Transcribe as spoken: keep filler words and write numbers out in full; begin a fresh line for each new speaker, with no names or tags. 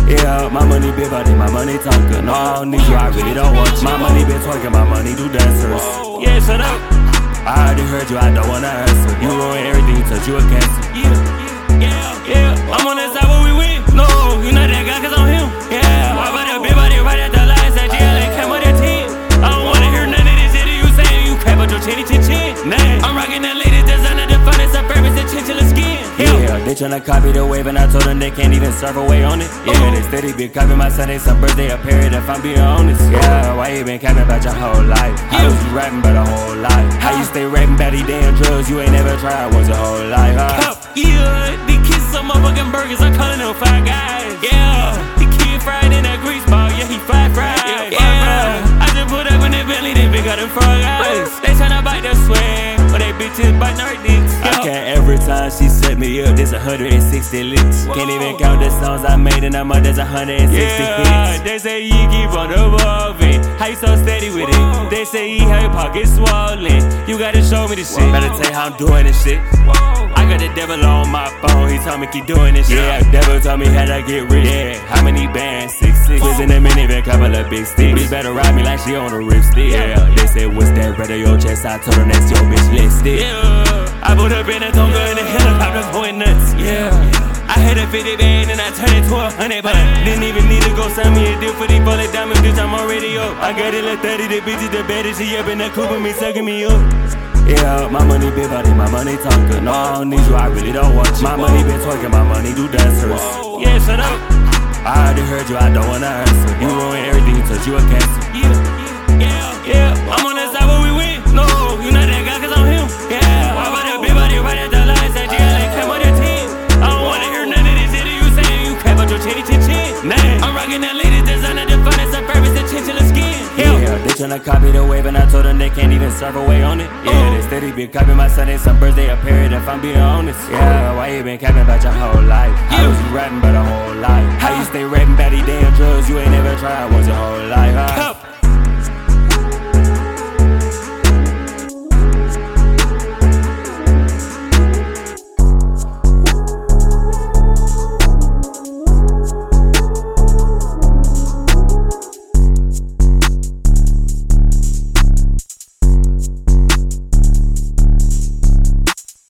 Yeah, my money big body, my money talking. No, I don't need you, I really don't want you. My money been twerking, my money do dancers.
Yeah, shut up.
I already heard you, I don't wanna answer. You ruin everything, touch you a cancer.
Yeah, yeah, yeah. I'm on that side where we win. No, you not that guy, cause I'm him. Yeah, why about that big body right at the lines that G L A came with that ten? I don't wanna hear none of this shit you saying. You crap out your chinny chin chin. Nah, I'm rocking that latest designer, the finest of purpose and chinchilla skin.
Yeah, they tryna copy the wave and I told them they can't even surf away on it. Yeah, they steady been copying my Sunday, some birthday, a period if I'm being honest. Yeah, why you been capping about your whole life? How was you rapping about a whole life? How you stay rapping about these damn drugs you ain't never tried once your whole life, huh?
Yeah, these kids some motherfucking burgers, I'm calling them Five Guys. Yeah, the kid fried in that grease ball, yeah, he fried fried. Yeah, I just put up in that Bentley, they big got them frog eyes. They tryna bite the swag, but they bitches biting her dicks.
I can't every time she set me up, there's one hundred sixty licks. Can't even count the songs I made in a month, there's one hundred sixty
yeah,
hits.
They say you keep on evolving, how you so steady with it? They say you have your pockets swollen, you gotta show me this shit.
Better tell you how I'm doing this shit. I got the devil on my phone, he told me keep doing this shit. Yeah, the devil told me how to get rich. Yeah, how many bands? Six, six. Was in a minivan, couple of big sticks. Bitch better ride me like she on a ripstick. Yeah, they said what's that red on your chest? I told her that's your bitch lipstick.
Yeah, I put up in a Tonga in the helicopter going nuts. Yeah, I had a fifty band and I turned it to a hundred, but I didn't even need to go send me a deal for these bullet diamonds, bitch, I'm already up. I got it like thirty, the bitches the baddest, she up in the coupe with me, sucking me up.
Yeah, my money big body, my money talking. No, I don't need you, I really don't want you. My money been twerking, my money do dancers.
Yeah, shut up.
I already heard you, I don't wanna answer. You ruin everything, touch you a cancer.
Yeah, yeah, yeah. I'm on that side where we win. No, you not that guy, cause I'm him. Yeah, why about that big body right at the lines that G L A came with that ten? I don't wanna hear none of this shit you saying. You crap out your chinny chin chin. Nah, I'm rocking that latest designer, the finest of purpose and chinchilla skin.
Yeah, they tryna copy the wave and I told them they can't even surf away on it. Yeah, they steady been copying my Sunday, some birthday, a period if I'm being honest. Yeah, why you been capping about your whole life? How was you rapping about a whole life? How you stay rapping about these damn drugs you ain't never tried once your whole life, huh?